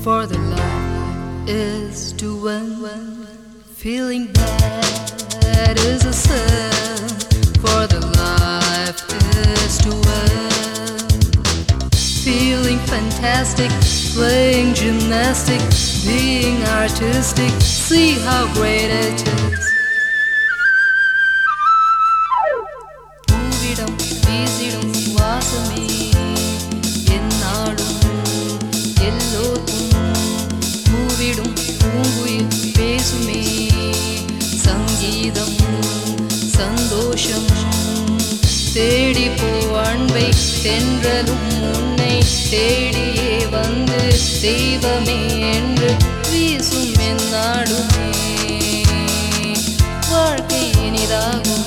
for the life is to win. Feeling bad is a sin, for the life is to win. Feeling fantastic, playing gymnastics, being artistic, see how great it is. பூவிடம் வீசிடும் வாசமே என்னாலும் எல்லோருக்கும் பூவிடும் பூங்குயில் பேசுமே சங்கீதம் சந்தோஷம் தேடி போ அன்பை தென்றலும் உன்னை தேடியே வந்து தெய்வமே என்று வீசும் என்னாடுமே வாழ்க்கை இனிதாகுமே.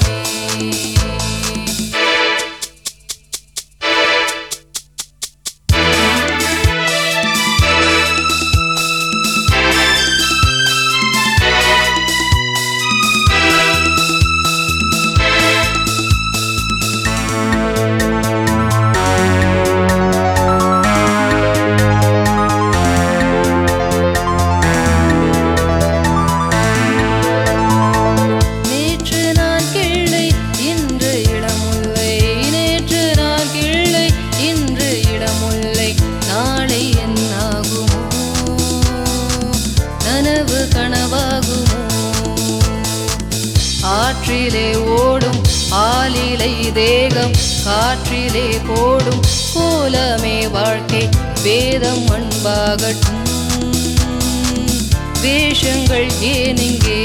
ஆற்றிலே ஓடும் ஆலிலை தேகம் காற்றிலே போடும் கோலமே வாழ்க்கை வேதம் அன்பாகட்டும் வேஷங்கள் ஏனிங்கே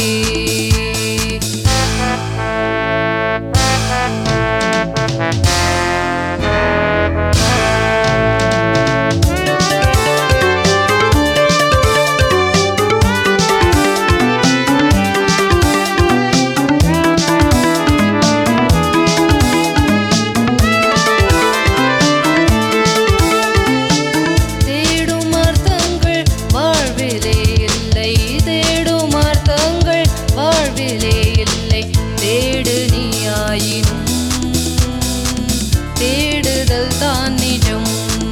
தேடுதல் தான் நிஜம்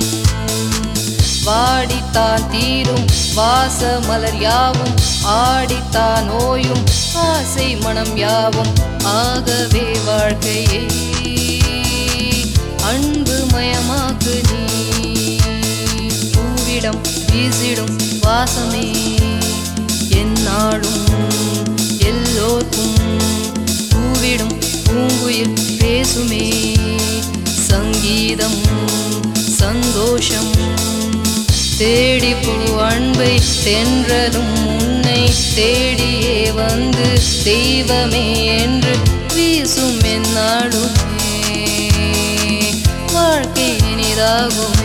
வாடித்தான் தீரும் வாச மலர் யாவும் ஆடித்தான் ஓயும் ஆசை மனம் யாவும் ஆகவே வாழ்க்கையை அன்பு மயமாக்கு நீ பூவிடம் வீசிடும் வாசமே என்னாலும் எல்லோருக்கும் பூவிடும் பூங்குயில் பேசுமே சங்கீதம் சந்தோஷம் தேடி போ அன்பை தென்றலும் உன்னை தேடியே வந்து தெய்வமே என்று வீசும் என்னாடுமே வாழ்க்கை இனிதாகுமே.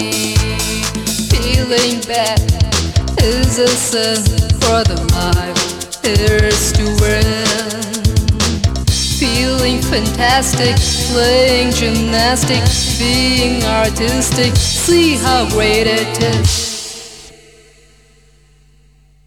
Feeling bad is a sin, for the life is to win. Feeling fantastic, playing gymnastics, being artistic, see how great it is.